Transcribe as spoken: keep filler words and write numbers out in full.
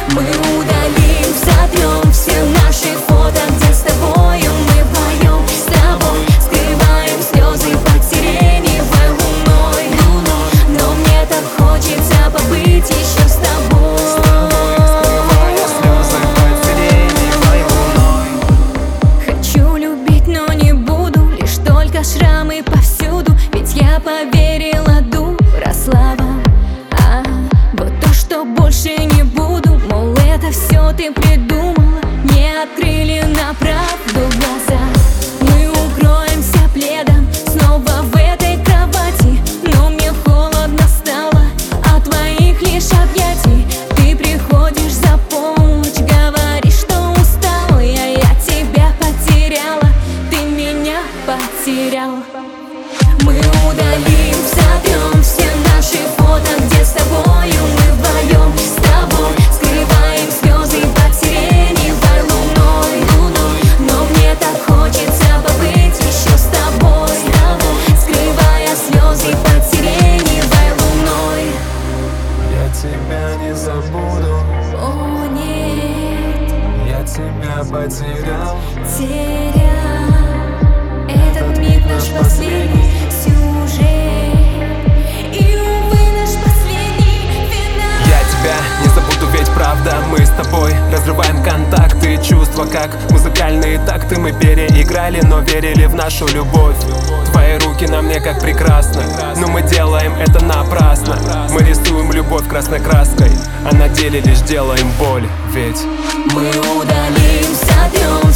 Мы удалим, сотрем все наши фото, где с тобою мы вдвоем. С тобой скрываем слезы под сиреневой луной. Но мне так хочется побыть еще с тобой. Хочу любить, но не буду, лишь только шрамы повсюду. Ведь я поверила дуросlavам, а вот то, что больше не буду. Мол, это все ты придумала, не открыли на правду глаза. Мы укроемся пледом снова в этой кровати, но мне холодно стало от твоих лишь объятий. Ты приходишь за полночь, говоришь, что устала. Я, я тебя потеряла, ты меня потерял. Мы удалим, сотрем все наши фото, где с тобою мы вдвоем. С тобой скрываем слезы под сиреневой луной. Но мне так хочется побыть еще с тобой, скрывая слезы под сиреневой луной. Я тебя не забуду. О, нет, Я тебя потерял. терял. Этот миг наш последний сюжет, и, увы, наш последний финал. Я тебя не забуду, ведь правда мы с тобой разрываем контакты, чувства как музыкальные такты. Мы переиграли, но верили в нашу любовь. Твои руки на мне как прекрасно, но мы делаем это напрасно. Мы рисуем любовь красной краской, а на деле лишь делаем боль. Ведь Мы удалим, сотрем